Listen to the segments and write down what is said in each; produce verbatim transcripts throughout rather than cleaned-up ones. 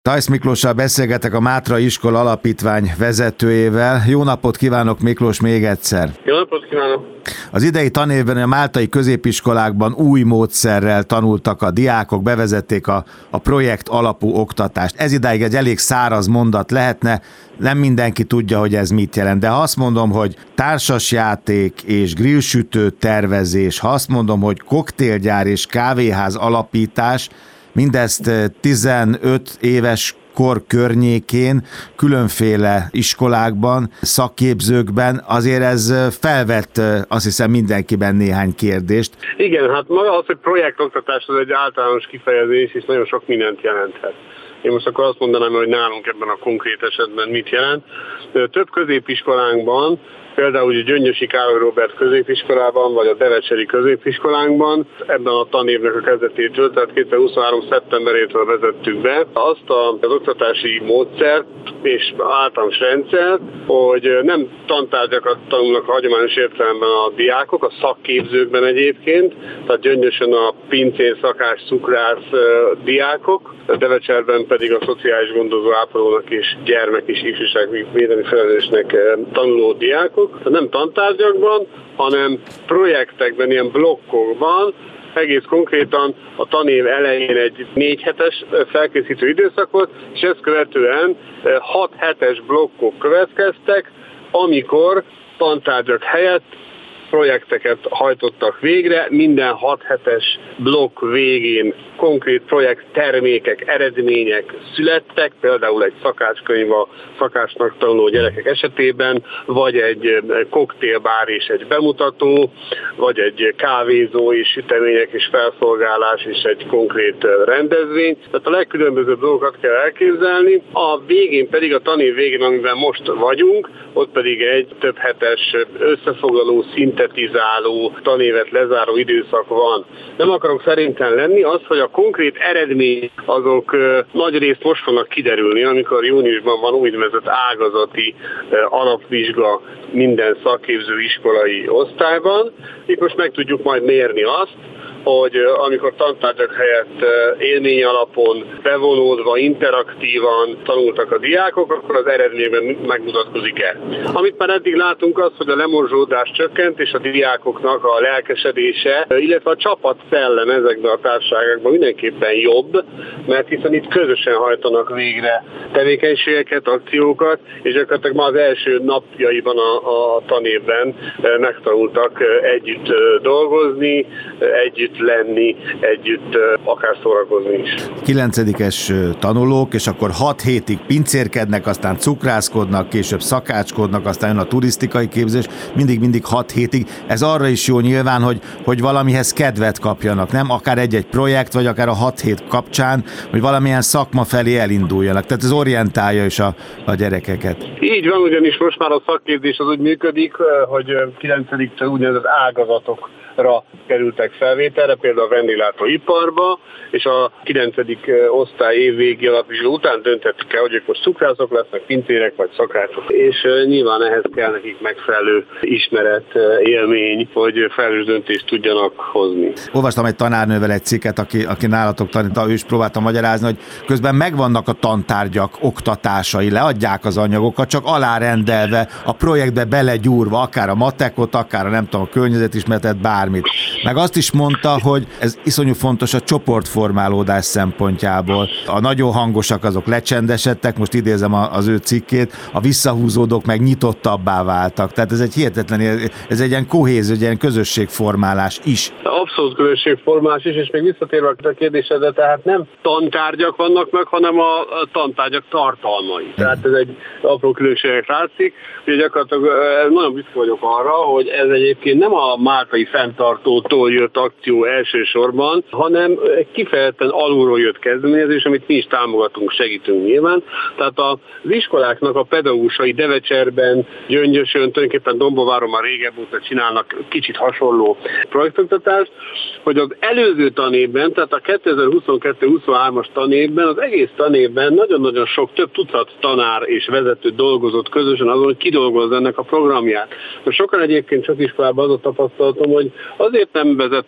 Tajsz Miklóssal beszélgetek, a Mátrai Iskola Alapítvány vezetőjével. Jó napot kívánok, Miklós, még egyszer! Jó napot kívánok! Az idei tanévben a máltai középiskolákban új módszerrel tanultak a diákok, bevezették a, a projekt alapú oktatást. Ez idáig egy elég száraz mondat lehetne, nem mindenki tudja, hogy ez mit jelent. De ha azt mondom, hogy társasjáték és grillsütő tervezés, ha azt mondom, hogy koktélgyár és kávéház alapítás, mindezt tizenöt éves kor környékén, különféle iskolákban, szakképzőkben, azért ez felvett, azt hiszem, mindenkiben néhány kérdést. Igen, hát maga az, hogy projektoktatás az egy általános kifejezés, és nagyon sok mindent jelenthet. Én most akkor azt mondanám, hogy nálunk ebben a konkrét esetben mit jelent. Több középiskolánkban, például a Gyöngyösi Károly Róbert középiskolában, vagy a Devecseri középiskolánkban ebben a tanévnek a kezdetétől, tehát kétezer-huszonhárom szeptemberétől vezettük be azt az oktatási módszert és általános rendszert, hogy nem tantárgyakat tanulnak a hagyományos értelemben a diákok, a szakképzőkben egyébként, tehát Gyöngyösön a pincér, szakás, cukrász diákok, a Devecserben pedig a szociális gondozó, ápolónak és gyermek és ifjúságvédelmi felelősnek tanuló diákok. Nem tantárgyakban, hanem projektekben, ilyen blokkokban, egész konkrétan a tanév elején egy négy hetes felkészítő időszakot, és ezt követően hat hetes blokkok következtek, amikor tantárgyak helyett projekteket hajtottak végre, minden hat hetes blokk végén konkrét projekt termékek, eredmények születtek, például egy szakácskönyv a szakácsnak tanuló gyerekek esetében, vagy egy koktélbár és egy bemutató, vagy egy kávézó és sütemények és felszolgálás és egy konkrét rendezvény. Tehát a legkülönbözőbb dolgokat kell elképzelni. A végén pedig, a tanév végén, amiben most vagyunk, ott pedig egy több hetes összefoglaló, szintetizáló, tanévet lezáró időszak van. Nem akarok szerintem lenni, az, hogy a konkrét eredmény azok nagy részt most fognak kiderülni, amikor júniusban van úgynevezett ágazati alapvizsga minden szakképző iskolai osztályban. Itt most meg tudjuk majd mérni azt, hogy amikor tantárgyak helyett élmény alapon, bevonódva, interaktívan tanultak a diákok, akkor az eredményben megmutatkozik-e. Amit már eddig látunk az, hogy a lemorzsódás csökkent, és a diákoknak a lelkesedése, illetve a csapat szellem ezekben a társaságokban mindenképpen jobb, mert hiszen itt közösen hajtanak végre tevékenységeket, akciókat, és gyakorlatilag már az első napjaiban a, a tanévben megtanultak együtt dolgozni, együtt lenni, együtt akár szórakozni is. Kilencedikes tanulók, és akkor hat hétig pincérkednek, aztán cukrászkodnak, később szakácskodnak, aztán jön a turisztikai képzés, mindig-mindig hat hétig. Ez arra is jó nyilván, hogy, hogy valamihez kedvet kapjanak, nem? Akár egy-egy projekt, vagy akár a hat hét kapcsán, hogy valamilyen szakma felé elinduljanak. Tehát ez orientálja is a, a gyerekeket. Így van, ugyanis most már a szakképzés az úgy működik, hogy kilencediktől úgynevezett ágazatokra kerültek felvételre, például a vendéglátóiparba, és a kilencedik osztály évvégi alapvizsga után döntettük el, hogy ők most cukrászok lesznek, pincérek vagy szakácsok. És nyilván ehhez kell nekik megfelelő ismeret, élmény, hogy felelős döntést tudjanak hozni. Olvastam egy tanárnővel egy cikket, aki, aki nálatok tanít, ő is próbálta magyarázni, hogy közben megvannak a tantárgyak oktatásai, leadják az anyagokat, csak alárendelve, a projektbe belegyúrva, akár a matekot, akár a nem tudom, a környezetismeretet, bármit. Meg azt is mondta, hogy ez iszonyú fontos a csoportformálódás szempontjából. A nagyon hangosak azok lecsendesedtek, most idézem az ő cikkét, a visszahúzódók meg nyitottabbá váltak. Tehát ez egy hihetetlen, ez egy ilyen kohézió, egy ilyen közösségformálás is. Abszolút közösségformálás is, és még visszatérve a kérdésedre, tehát nem tantárgyak vannak meg, hanem a tantárgyak tartalmai. Tehát ez egy apró különbségek látszik. Ugye gyakorlatilag nagyon büszke vagyok arra, hogy ez egyébként nem a máltai fenntartótól jött akció elsősorban, hanem kifejezetten alulról jött kezdeményezés, amit mi is támogatunk, segítünk nyilván. Tehát az iskoláknak a pedagógusai Devecserben, Gyöngyösön, tulajdonképpen Dombováron már régebb óta csinálnak kicsit hasonló projektoktatást, hogy az előző tanévben, tehát a kétezer-huszonkettő huszonhármas tanévben, az egész tanévben nagyon-nagyon sok, több tucat tanár és vezető dolgozott közösen azon, hogy kidolgozza ennek a programját. Sokan egyébként sok iskolában az a tapasztalatom, hogy azért nem vezetnek be ilyen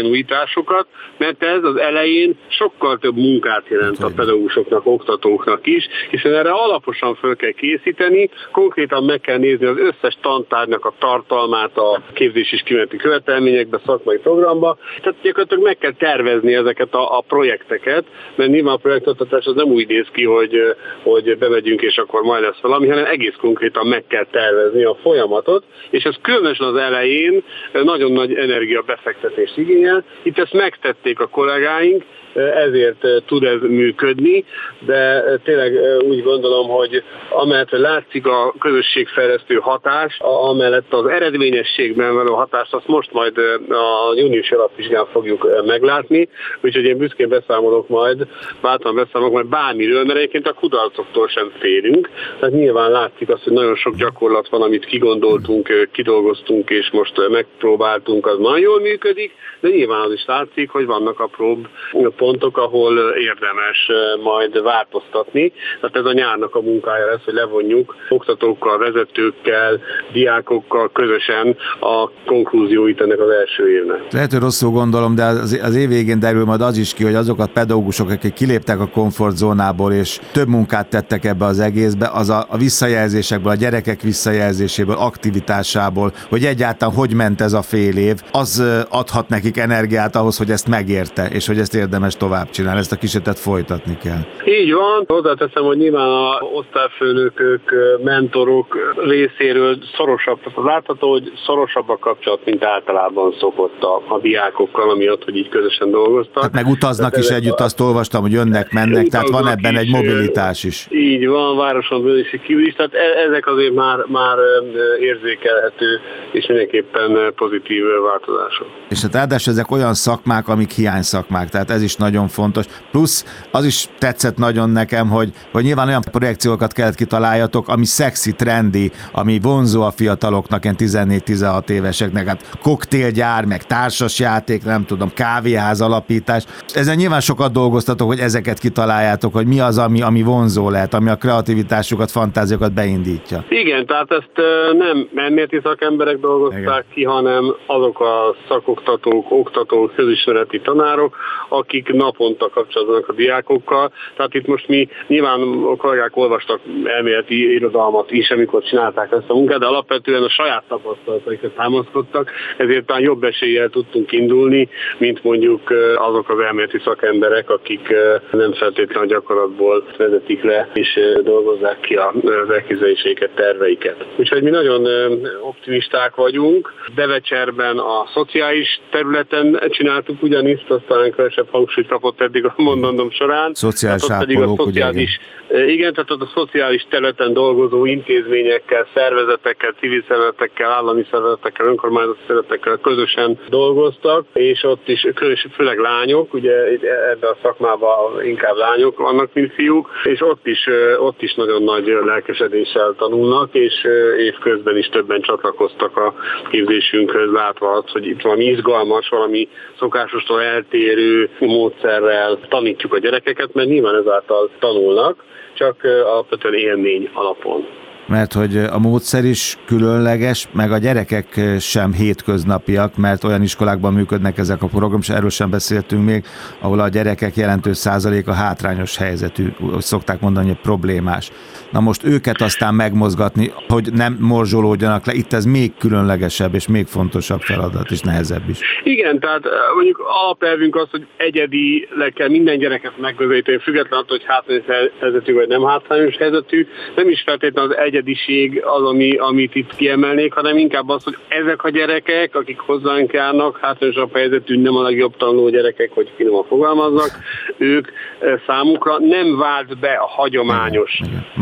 ilyen újításokat, mert ez az elején sokkal több munkát jelent a pedagógusoknak, oktatóknak is, hiszen erre alaposan föl kell készíteni, konkrétan meg kell nézni az összes tantárgynak a tartalmát a képzés és kimeneti követelményekbe, szakmai programba, tehát gyakorlatilag meg kell tervezni ezeket a, a projekteket, mert nyilván a projektoktatás az nem úgy néz ki, hogy, hogy bemegyünk és akkor majd lesz valami, hanem egész konkrétan meg kell tervezni a folyamatot, és ez különösen az elején nagyon nagy energiabefektetést igényel. Itt ezt megtették a kollégáink, ezért tud ez működni, de tényleg úgy gondolom, hogy amellett látszik a közösségfejlesztő hatás, amellett az eredményességben való hatást, azt most majd a június alapvizsgán fogjuk meglátni, úgyhogy én büszkén beszámolok majd, bátran beszámolok majd bármiről, mert egyébként a kudarcoktól sem félünk, tehát nyilván látszik azt, hogy nagyon sok gyakorlat van, amit kigondoltunk, kidolgoztunk, és most megpróbáltunk, az nagyon jól működik, de nyilván az is látszik, hogy vannak apróbb pontok, ahol érdemes majd változtatni. Tehát ez a nyárnak a munkája lesz, hogy levonjuk oktatókkal, vezetőkkel, diákokkal közösen a konklúzióit ennek az első évnek. Lehet, hogy rosszul gondolom, de az, az év végén derül majd az is ki, hogy azok a pedagógusok, akik kiléptek a komfortzónából és több munkát tettek ebbe az egészbe, az a, a visszajelzésekből, a gyerekek visszajelzéséből, aktivitásából, hogy egyáltalán hogy ment ez a fél év, az adhat nekik energiát ahhoz, hogy ezt megérte, és hogy ezt érdemes tovább csinálni, ezt a kísérletet folytatni kell. Így van, hozzáteszem, hogy nyilván a osztályfőnökök, mentorok részéről szorosabb, az látható, hogy szorosabb a kapcsolat, mint általában szokott a, a diákokkal, amiatt, hogy így közösen dolgoztak. Hát meg utaznak tehát is együtt, a... azt olvastam, hogy jönnek, mennek, tehát van ebben is, egy mobilitás is. Így van, városon belül is kívül is, tehát ezek azért már, már érzékelhető és mindenképpen pozitív változások. És hát ráadásul ezek olyan szakmák, amik hiányszakmák, tehát ez is nagyon fontos. Plusz az is tetszett nagyon nekem, hogy, hogy nyilván olyan projekciókat kellett kitaláljatok, ami szexi, trendi, ami vonzó a fiataloknak, ilyen tizennégy-tizenhat éveseknek, hát koktélgyár, meg társasjáték, nem tudom, kávéház alapítás. Ezen nyilván sokat dolgoztatok, hogy ezeket kitaláljátok, hogy mi az, ami, ami vonzó lehet, ami a kreativitásukat, fantáziókat beindítja. Igen, tehát ezt nem elméleti szakemberek dolgozták Igen. ki, hanem azok a szakoktatók, oktatók, közismereti tanárok, akik naponta kapcsolatban a diákokkal. Tehát itt most mi nyilván a kollégák olvastak elméleti irodalmat is, amikor csinálták ezt a munkát, de alapvetően a saját tapasztalataikat támaszkodtak, ezért talán jobb eséllyel tudtunk indulni, mint mondjuk azok az elméleti szakemberek, akik nem feltétlenül a gyakorlatból vezetik le, és dolgozzák ki az elképzeléseiket, terveiket. Úgyhogy mi nagyon optimisták vagyunk. Devecserben a szociális területen csináltuk ugyanis, aztán kevesebb hangsúlyt kapott eddig a mondandóm során. Szociális ápolók, a szociális, ugye? Igen, tehát ott a szociális területen dolgozó intézményekkel, szervezetekkel, civil szervezetekkel, állami szervezetekkel, önkormányzati szervezetekkel közösen dolgoztak, és ott is főleg lányok, ugye ebben a szakmában inkább lányok vannak, mint fiúk, és ott is, ott is nagyon nagy lelkesedéssel tanulnak, és évközben is többen csatlakoztak a képzésünkhöz, látva azt, hogy itt valami izgalmas, valami szokásostól eltérő módszerrel tanítjuk a gyerekeket, mert nyilván ezáltal tanulnak, csak alapvetően élmény alapon. Mert hogy a módszer is különleges, meg a gyerekek sem hétköznapiak, mert olyan iskolákban működnek ezek a programok, és erről sem beszéltünk még, ahol a gyerekek jelentős százaléka hátrányos helyzetű, szokták mondani, hogy problémás. Na most őket aztán megmozgatni, hogy nem morzsolódjanak le, itt ez még különlegesebb és még fontosabb feladat, és nehezebb is. Igen, tehát mondjuk alapelvünk az, hogy egyedileg kell minden gyereket megközelíteni, függetlenül attól, hogy hátrányos helyzetű vagy nem hátrányos helyzetű, nem is feltétlenül az egyediség az, ami, amit itt kiemelnék, hanem inkább az, hogy ezek a gyerekek, akik hozzánk járnak, hátrányosabb helyzetű, nem a legjobb tanuló gyerekek, hogy finoman fogalmaznak, ők számukra nem vált be a hagyományos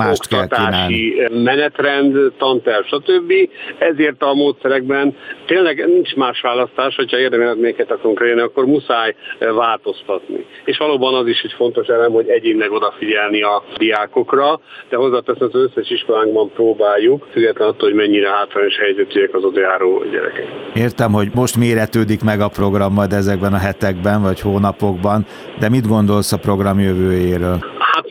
oktatási menetrend, tanterv, stb. Ezért a módszerekben tényleg nincs más választás, hogyha érdemi eredményeket akarunk elérni, akkor muszáj változtatni. És valóban az is egy fontos elem, hogy egyénileg odafigyelni a diákokra, de hozzáteszem, az összes iskolánkban próbáljuk, függetlenül attól, hogy mennyire hátrányos helyzetűek az oda járó gyerekek. Értem, hogy most méretődik meg a program majd ezekben a hetekben vagy hónapokban, de mit gondolsz a program jövőjéről? Hát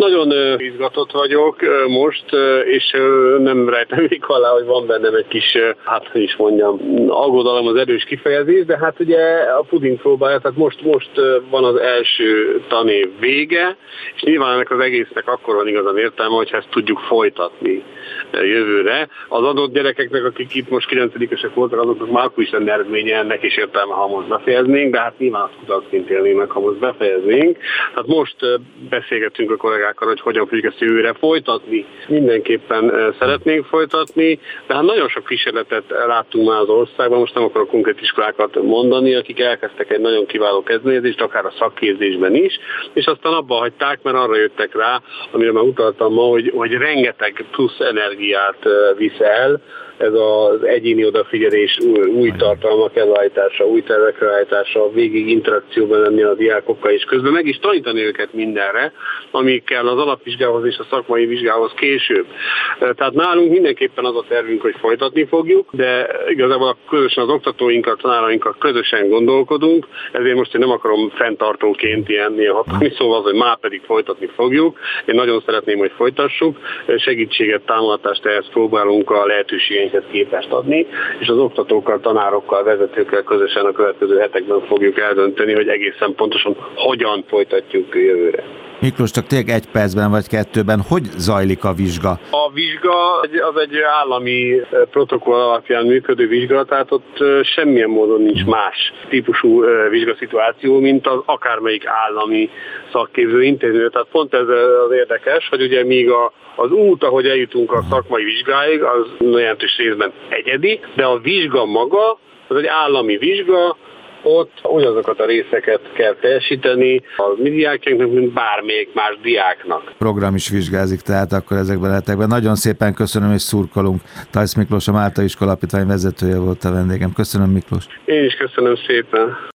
nagyon izgatott vagyok most, és nem rejtem még alá, hogy van bennem egy kis, hát hogy is mondjam, aggodalom az erős kifejezés, de hát ugye a puding próbálja, tehát most, most van az első tanév vége, és nyilván ennek az egésznek akkor van igazán értelme, hogyha ezt tudjuk folytatni jövőre. Az adott gyerekeknek, akik itt most kilencedikesek voltak, azoknak már akkor is lenne eredménye ennek, és értelme, ha most befejeznénk, de hát nyilván azt kutatként élnénk meg, ha most befejeznénk. Tehát most beszélgetünk a kollégákkal, hogy hogyan fogjuk ezt jövőre folytatni. Mindenképpen szeretnénk folytatni, de hát nagyon sok kísérletet láttunk már az országban, most nem akarok konkrét iskolákat mondani, akik elkezdtek egy nagyon kiváló kezdeményezést, akár a szakképzésben is, és aztán abba hagyták, mert arra jöttek rá, amire már utaltam ma, hogy, hogy rengeteg plusz energiát visz el, ez az egyéni odafigyelés, új tartalmak előállítása, új tervek előállítása, végig interakcióban lenni a diákokkal, és közben meg is tanítani őket mindenre, ami kell az alapvizsgához és a szakmai vizsgához később. Tehát nálunk mindenképpen az a tervünk, hogy folytatni fogjuk, de igazából közösen az oktatóinkkal, tanárainkkal közösen gondolkodunk, ezért most én nem akarom fenntartóként ilyen, ilyen hatalmi szóval az, hogy már pedig folytatni fogjuk. Én nagyon szeretném, hogy folytassuk, segítséget, támogatást ehhez próbálunk a lehetőségeinket képest adni, és az oktatókkal, tanárokkal, vezetőkkel közösen a következő hetekben fogjuk eldönteni, hogy egészen pontosan hogyan folytatjuk jövőre. Miklós, csak tényleg egy percben vagy kettőben, hogy zajlik a vizsga? A vizsga az egy állami protokoll alapján működő vizsga, tehát ott semmilyen módon nincs más típusú vizsgaszituáció, mint az akármelyik állami szakképző intézmény. Tehát pont ez az érdekes, hogy ugye míg a az út, ahogy eljutunk a szakmai vizsgáig, az jelentős részben egyedi, de a vizsga maga, az egy állami vizsga, ott ugyanazokat a részeket kell teljesíteni a mi diákjánknak, mint bármelyik más diáknak. Program is vizsgázik, tehát akkor ezekben a hetekben. Nagyon szépen köszönöm, és szurkolunk. Tajsz Miklós, a Máltai Iskola Alapítvány vezetője volt a vendégem. Köszönöm, Miklós. Én is köszönöm szépen.